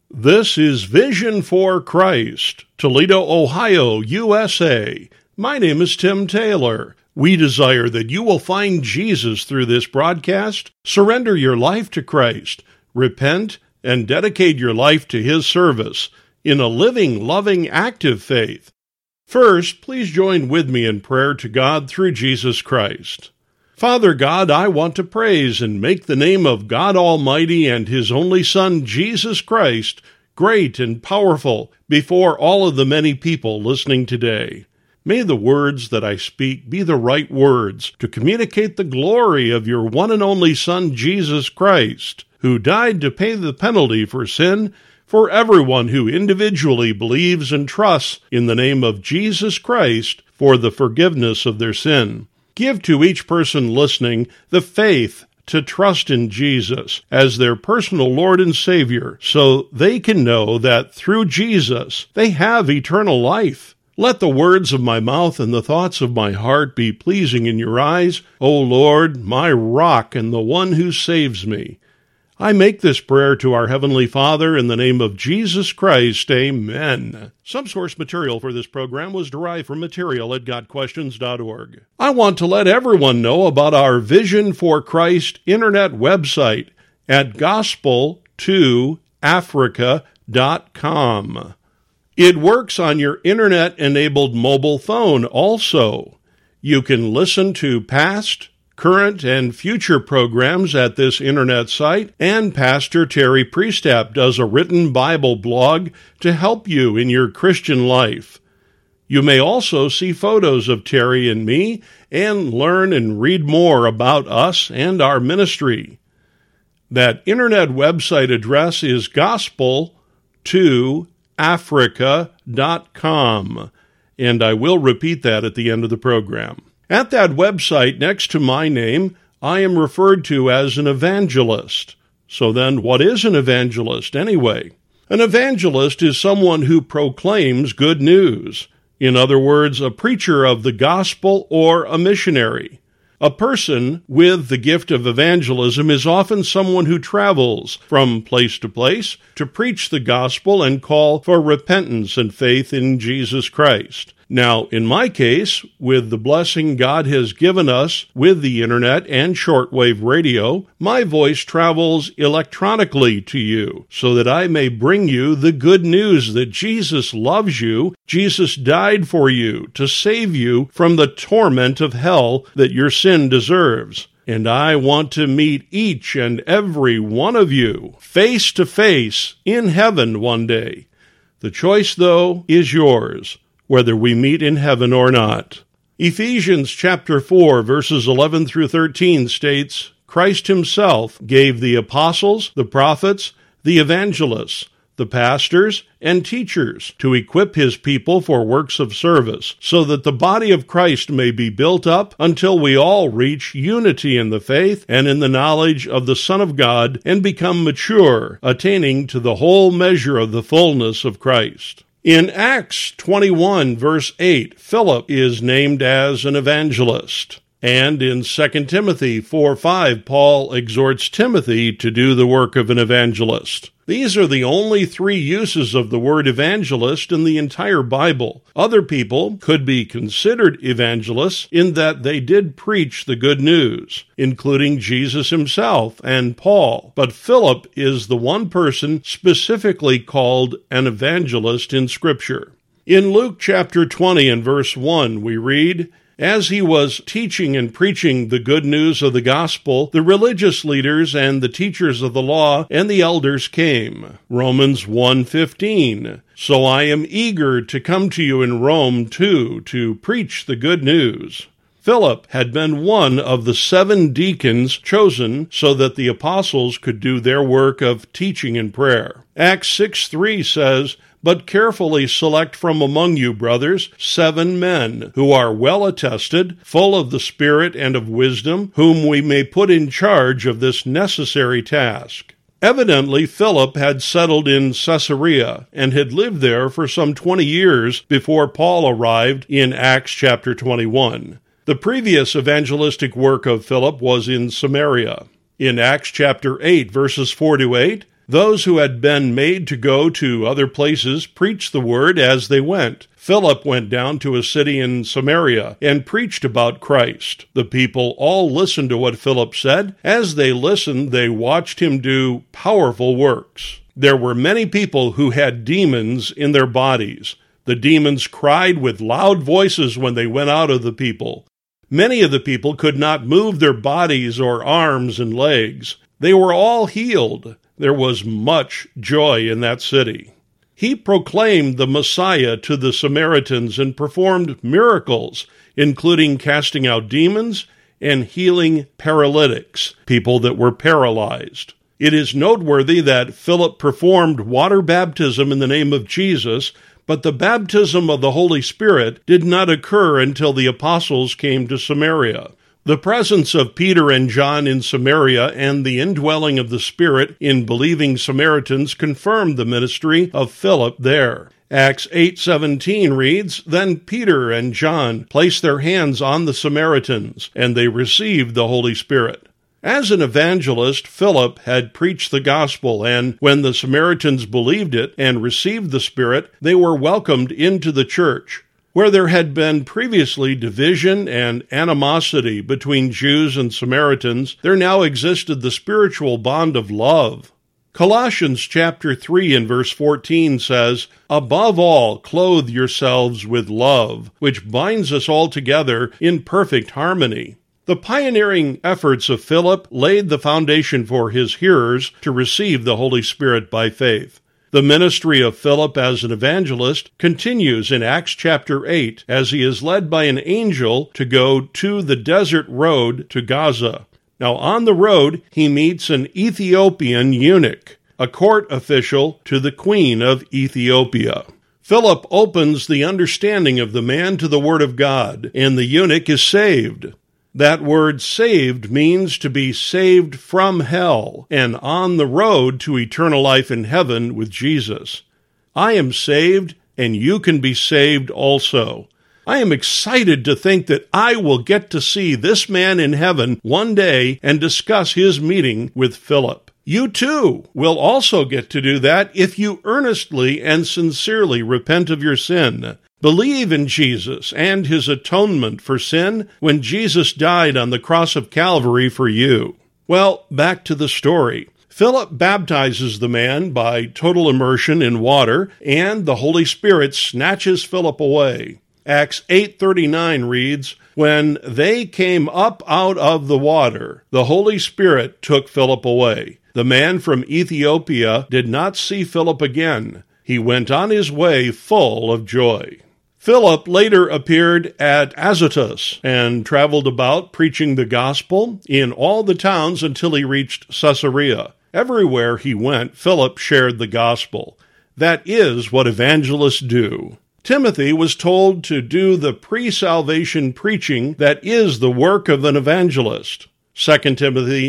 This is Vision for Christ, Toledo, Ohio, USA. My name is Tim Taylor. We desire that you will find Jesus through this broadcast, surrender your life to Christ, repent, and dedicate your life to His service in a living, loving, active faith. First, please join with me in prayer to God through Jesus Christ. Father God, I want to praise and make the name of God Almighty and His only Son, Jesus Christ, great and powerful before all of the many people listening today. May the words that I speak be the right words to communicate the glory of your one and only Son, Jesus Christ, who died to pay the penalty for sin for everyone who individually believes and trusts in the name of Jesus Christ for the forgiveness of their sin. Give to each person listening the faith to trust in Jesus as their personal Lord and Savior so they can know that through Jesus they have eternal life. Let the words of my mouth and the thoughts of my heart be pleasing in your eyes, O Lord, my rock and the one who saves me. I make this prayer to our Heavenly Father in the name of Jesus Christ. Amen. Some source material for this program was derived from material at GotQuestions.org. I want to let everyone know about our Vision for Christ internet website at gospel2africa.com. It works on your internet-enabled mobile phone also. You can listen to past, current, and future programs at this internet site, and Pastor Terry Priestap does a written Bible blog to help you in your Christian life. You may also see photos of Terry and me and learn and read more about us and our ministry. That internet website address is gospel2africa.com, and I will repeat that at the end of the program. At that website, next to my name, I am referred to as an evangelist. So then, what is an evangelist anyway? An evangelist is someone who proclaims good news. In other words, a preacher of the gospel or a missionary. A person with the gift of evangelism is often someone who travels from place to place to preach the gospel and call for repentance and faith in Jesus Christ. Now, in my case, with the blessing God has given us with the internet and shortwave radio, my voice travels electronically to you so that I may bring you the good news that Jesus loves you, Jesus died for you to save you from the torment of hell that your sin deserves. And I want to meet each and every one of you face to face in heaven one day. The choice, though, is yours, whether we meet in heaven or not. Ephesians chapter 4, verses 11 through 13 states, Christ himself gave the apostles, the prophets, the evangelists, the pastors, and teachers to equip his people for works of service, so that the body of Christ may be built up until we all reach unity in the faith and in the knowledge of the Son of God and become mature, attaining to the whole measure of the fullness of Christ. In Acts 21, verse 8, Philip is named as an evangelist. And in 2 Timothy 4:5, Paul exhorts Timothy to do the work of an evangelist. These are the only three uses of the word evangelist in the entire Bible. Other people could be considered evangelists in that they did preach the good news, including Jesus himself and Paul. But Philip is the one person specifically called an evangelist in Scripture. In Luke chapter 20 and verse 1, we read, As he was teaching and preaching the good news of the gospel, the religious leaders and the teachers of the law and the elders came. Romans 1:15. So I am eager to come to you in Rome too, to preach the good news. Philip had been one of the 7 deacons chosen so that the apostles could do their work of teaching and prayer. Acts 6:3 says, But carefully select from among you, brothers, 7 men, who are well attested, full of the Spirit and of wisdom, whom we may put in charge of this necessary task. Evidently, Philip had settled in Caesarea and had lived there for some 20 years before Paul arrived in Acts chapter 21. The previous evangelistic work of Philip was in Samaria. In Acts chapter 8, verses 4-8, Those who had been made to go to other places preached the word as they went. Philip went down to a city in Samaria and preached about Christ. The people all listened to what Philip said. As they listened, they watched him do powerful works. There were many people who had demons in their bodies. The demons cried with loud voices when they went out of the people. Many of the people could not move their bodies or arms and legs. They were all healed. There was much joy in that city. He proclaimed the Messiah to the Samaritans and performed miracles, including casting out demons and healing paralytics, people that were paralyzed. It is noteworthy that Philip performed water baptism in the name of Jesus, but the baptism of the Holy Spirit did not occur until the apostles came to Samaria. The presence of Peter and John in Samaria and the indwelling of the Spirit in believing Samaritans confirmed the ministry of Philip there. Acts 8:17 reads, "Then Peter and John placed their hands on the Samaritans, and they received the Holy Spirit." As an evangelist, Philip had preached the gospel, and when the Samaritans believed it and received the Spirit, they were welcomed into the church. Where there had been previously division and animosity between Jews and Samaritans, there now existed the spiritual bond of love. Colossians chapter 3 and verse 14 says, "Above all, clothe yourselves with love, which binds us all together in perfect harmony." The pioneering efforts of Philip laid the foundation for his hearers to receive the Holy Spirit by faith. The ministry of Philip as an evangelist continues in Acts chapter 8 as he is led by an angel to go to the desert road to Gaza. Now on the road he meets an Ethiopian eunuch, a court official to the queen of Ethiopia. Philip opens the understanding of the man to the word of God, and the eunuch is saved. That word saved means to be saved from hell and on the road to eternal life in heaven with Jesus. I am saved, and you can be saved also. I am excited to think that I will get to see this man in heaven one day and discuss his meeting with Philip. You too will also get to do that if you earnestly and sincerely repent of your sin. Believe in Jesus and his atonement for sin when Jesus died on the cross of Calvary for you. Well, back to the story. Philip baptizes the man by total immersion in water, and the Holy Spirit snatches Philip away. Acts 8:39 reads, "When they came up out of the water, the Holy Spirit took Philip away. The man from Ethiopia did not see Philip again. He went on his way full of joy." Philip later appeared at Azotus and traveled about preaching the gospel in all the towns until he reached Caesarea. Everywhere he went, Philip shared the gospel. That is what evangelists do. Timothy was told to do the pre-salvation preaching that is the work of an evangelist. 2 Timothy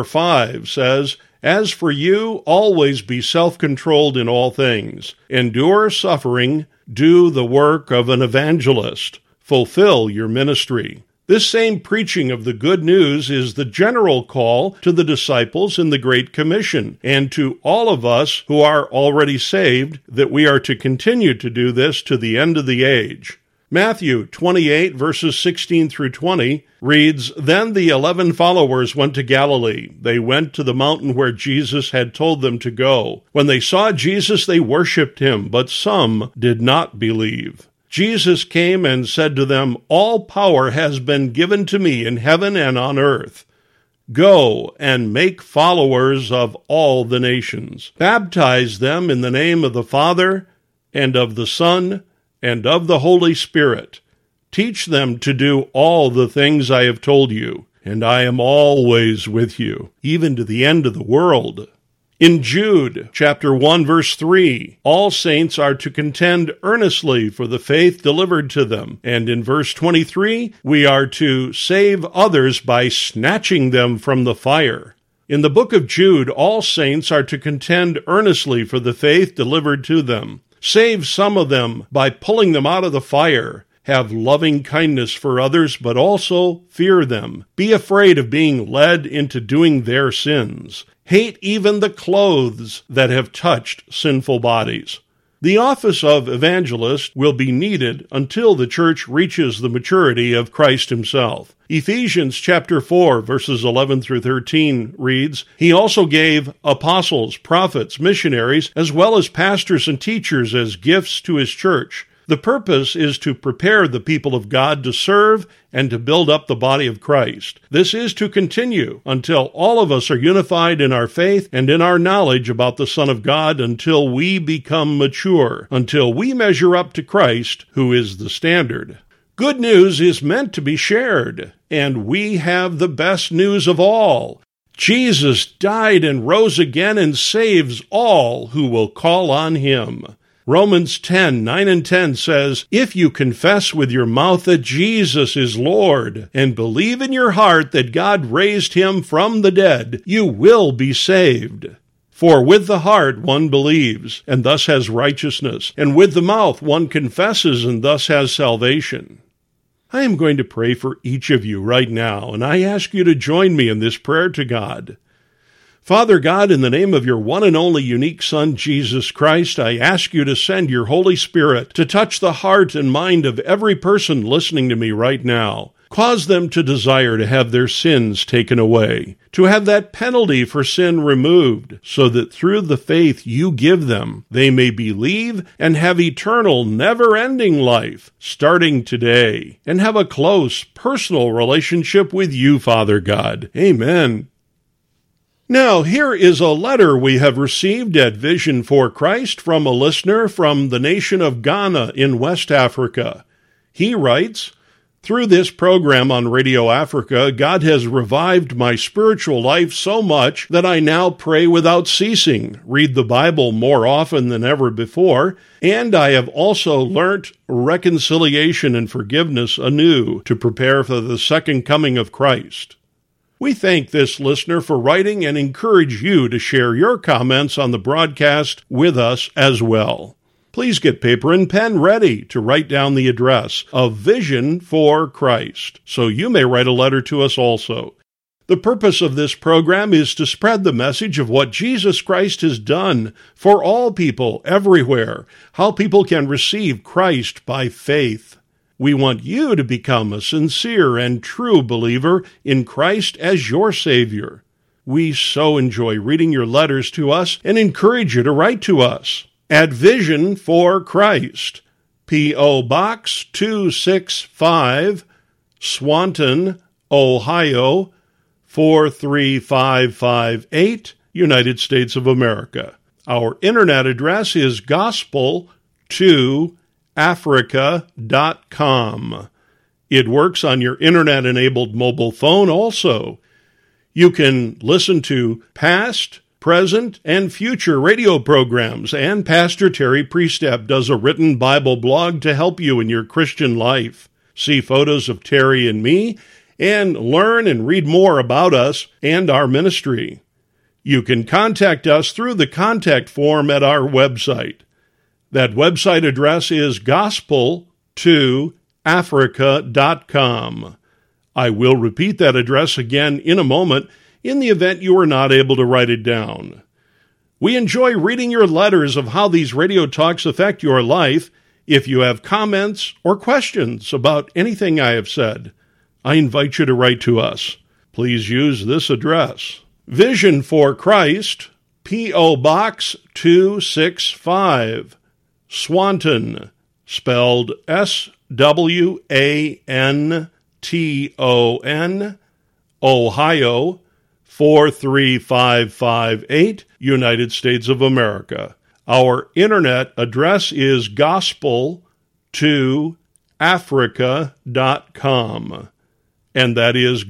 4:5 says, "As for you, always be self-controlled in all things. Endure suffering. Do the work of an evangelist. Fulfill your ministry." This same preaching of the good news is the general call to the disciples in the Great Commission, and to all of us who are already saved, that we are to continue to do this to the end of the age. Matthew 28, verses 16 through 20, reads, "Then the 11 followers went to Galilee. They went to the mountain where Jesus had told them to go. When they saw Jesus, they worshipped him, but some did not believe. Jesus came and said to them, 'All power has been given to me in heaven and on earth. Go and make followers of all the nations. Baptize them in the name of the Father and of the Son and of the Holy Spirit. Teach them to do all the things I have told you, and I am always with you, even to the end of the world.'" In Jude, chapter 1, verse 3, all saints are to contend earnestly for the faith delivered to them. And in verse 23, we are to save others by snatching them from the fire. In the book of Jude, all saints are to contend earnestly for the faith delivered to them. Save some of them by pulling them out of the fire, Have loving kindness for others, but also fear them. Be afraid of being led into doing their sins. Hate even the clothes that have touched sinful bodies. The office of evangelist will be needed until the church reaches the maturity of Christ himself. Ephesians chapter 4, verses 11 through 13 reads, He also gave apostles, prophets, missionaries, as well as pastors and teachers as gifts to his church. The purpose is to prepare the people of God to serve and to build up the body of Christ. This is to continue until all of us are unified in our faith and in our knowledge about the Son of God, until we become mature, until we measure up to Christ, who is the standard. Good news is meant to be shared, and we have the best news of all. Jesus died and rose again and saves all who will call on him. Romans 10:9 and 10 says, If you confess with your mouth that Jesus is Lord, and believe in your heart that God raised him from the dead, you will be saved. For with the heart one believes, and thus has righteousness, and with the mouth one confesses, and thus has salvation. I am going to pray for each of you right now, and I ask you to join me in this prayer to God. Father God, in the name of your one and only unique Son, Jesus Christ, I ask you to send your Holy Spirit to touch the heart and mind of every person listening to me right now. Cause them to desire to have their sins taken away, to have that penalty for sin removed, so that through the faith you give them, they may believe and have eternal, never-ending life, starting today, and have a close, personal relationship with you, Father God. Amen. Now, here is a letter we have received at Vision for Christ from a listener from the nation of Ghana in West Africa. He writes, Through this program on Radio Africa, God has revived my spiritual life so much that I now pray without ceasing, read the Bible more often than ever before, and I have also learnt reconciliation and forgiveness anew to prepare for the second coming of Christ. We thank this listener for writing and encourage you to share your comments on the broadcast with us as well. Please get paper and pen ready to write down the address of Vision for Christ, so you may write a letter to us also. The purpose of this program is to spread the message of what Jesus Christ has done for all people everywhere, how people can receive Christ by faith. We want you to become a sincere and true believer in Christ as your Savior. We so enjoy reading your letters to us and encourage you to write to us at Vision for Christ, P.O. Box 265, Swanton, Ohio, 43558, United States of America. Our internet address is gospel2africa.com. It works on your internet-enabled mobile phone also. You can listen to past, present, and future radio programs, and Pastor Terry Priestap does a written Bible blog to help you in your Christian life. See photos of Terry and me, and learn and read more about us and our ministry. You can contact us through the contact form at our website. That website address is gospel2africa.com. I will repeat that address again in a moment in the event you are not able to write it down. We enjoy reading your letters of how these radio talks affect your life. If you have comments or questions about anything I have said, I invite you to write to us. Please use this address. Vision for Christ, P.O. Box 265, Swanton, spelled S-W-A-N-T-O-N, Ohio, 43558, United States of America. Our internet address is gospel2africa.com, and that is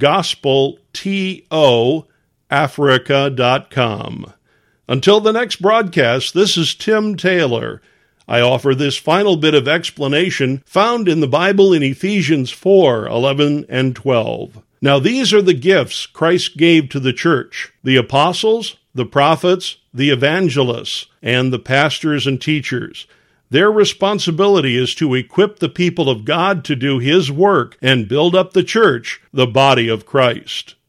gospel2africa.com. Until the next broadcast, this is Tim Taylor. I offer this final bit of explanation found in the Bible in Ephesians 4:11 and 12. Now these are the gifts Christ gave to the church: the apostles, the prophets, the evangelists, and the pastors and teachers. Their responsibility is to equip the people of God to do His work and build up the church, the body of Christ.